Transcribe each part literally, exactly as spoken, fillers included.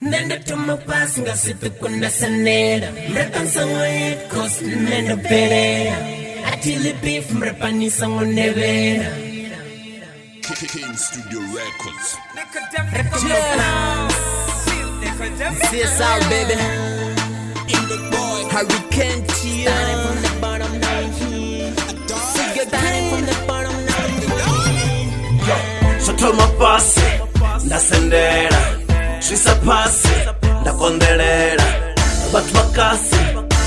Nenda tuma pasi ngasitu kuna sanera. Mrepan sango hit coast nenda perea. Atili beef mrepani sango nevera. King Studio Records. Yeah. C S R baby. In the boy. Hurricane Chia. Starting from the bottom down here. Starting from the bottom down here. Sotoma pasi, ndasendera. Trisa pasi, ndakondelera. Batu bakasi,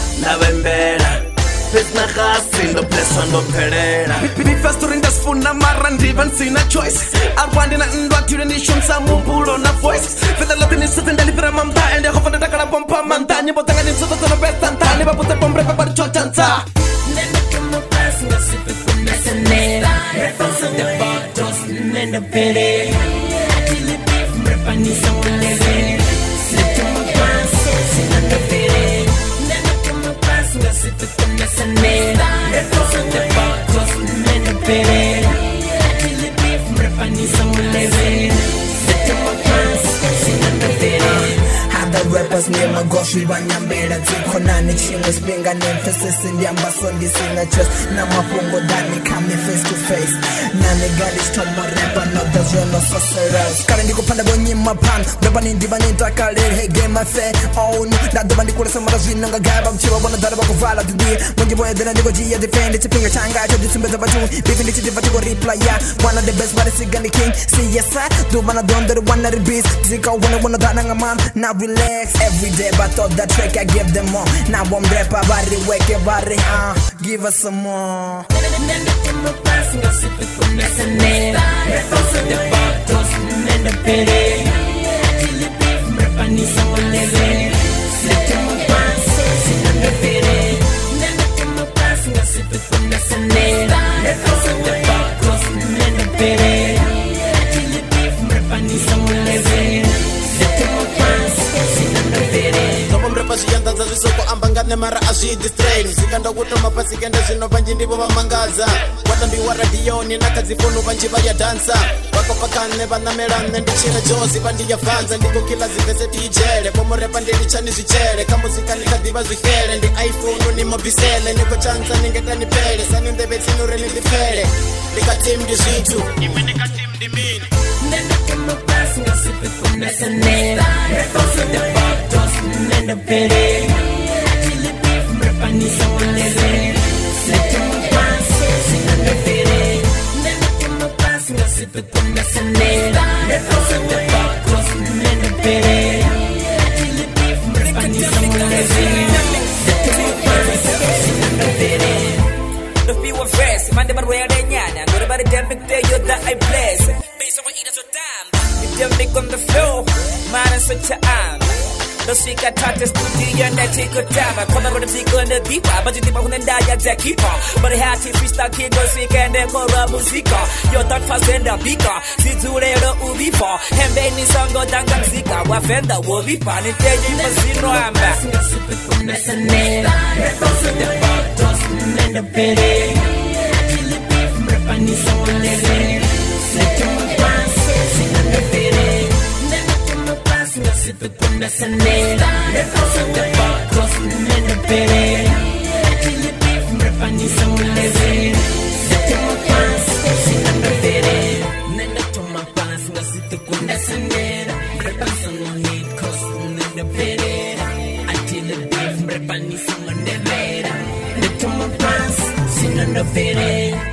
ndabembera. Pesna kasi, ndo pleswa ndo pelera. Bifastori ndasfuna mara ndivan sina choice. Arwandi na ndwa tire ni shumsa mumpulo na voice. Fela lote ni sute ndalipira mamba. Ende hofa ndakala pompa manda. Nyebo tanga ni soto tono bestanta. Niba pute pombre pa bari chochanta. Nenda tuma pasi ngasitu kuna sanera. Mrepan sango hit coast nenda perea. Atili beef mrepani sango nevera. Nenda pasi sinanda perea. Nenda tuma pasi ngasitu kuna sanera. Mrepan sango hit coast nenda perea. Atili beef mrepani sango nevera. Nenda pasi sinanda perea. The rappers name a goshi banyambera Zikona ni chingwe spinga ni emphasis in the ambasondi singa just Na mapungo dani kame face to face Nani gali stomo rapper no does you no sorcerers Kare ndiko panda bonyi mapan Rapa ni ndiba ni takale hey game afe Oh no Nado ndi kule samara zina nga gaba Mchiwa wana dara bako vala to deal Mwenye boye dena ndiko jia defend It's a pinga changa Cho disumbeza batu Beefing ndichi diva tiko reply ya One of the best body siga ni king See yes I Do mana donde one of the beast Zika wana wana dana nga man Now relax every day, but thought that track I give them more. Now I'm rapper, body wake body, uh, give us some more. Nenda tuma pasi ngasitu kuna sanera. Mrepan sango hit coast nenda perea. Atili beef mrepani sango nevera. Nenda pasi sinanda perea. Nenda tuma pasi ngasitu kuna sanera. Mrepan sango hit coast nenda perea. Atili beef mrepani sango nevera. Nenda pasi sinanda perea. Pasiyanda za zisoko ambangane mara ashi distrain Sikanda kuto mapasi kenda zino banji ndipo mamangaza Watambi wa radioni na kazi funu banji baya dansa Wako pakane bana melane ndichina jozi bandi ya fanza Ndiko kila zivese tijere Pomo repa ndili chani zichere Kamuzika nikadiba zuhere Ndi iPhone ni mobisele Niko chanza ningeta nipele Sani ndebe tinure nilipele Nika team di zitu Nime nika team di mini Nenda tuma pasi ngasitu kuna sanera. Mrepan sango hit coast nenda perea. Atili beef mrepani sango nevera. Nenda pasi sinanda perea. Nenda tuma pasi ngasitu kuna sanera. Mrepan sango hit coast nenda perea. Atili beef mrepani sango nevera. Nenda pasi sinanda perea. The few of fresh, man, the man where they nyana. Go to body damn big day, you that I bless. Based on what eat us so damn. You damn big on the floor, man, and such a arm. No speak at touches to the end that take a time. I come over the sequel and the deeper, but you think I'm gonna die at that keeper. But I had to freestyle king go speak and then call a musica. Your thought fast and the beaker. See to the ubi for. And then this song go down and zika. What fender will be fun and tell you for zero and back. Kuna sanera. Mrepan sango hit coast nenda perea. Atili beef mrepani sango nevera. Nenda pasi sinanda perea. Nenda tuma pasi ngasitu kuna sanera. Mrepan sango hit coast nenda perea. Atili beef mrepani sango nevera. Nenda pasi sinanda perea. Nenda tuma pasi ngasitu kuna sanera. Mrepan sango hit coast nenda perea. Atili beef mrepani sango nevera. Nenda tuma pasi sinanda perea.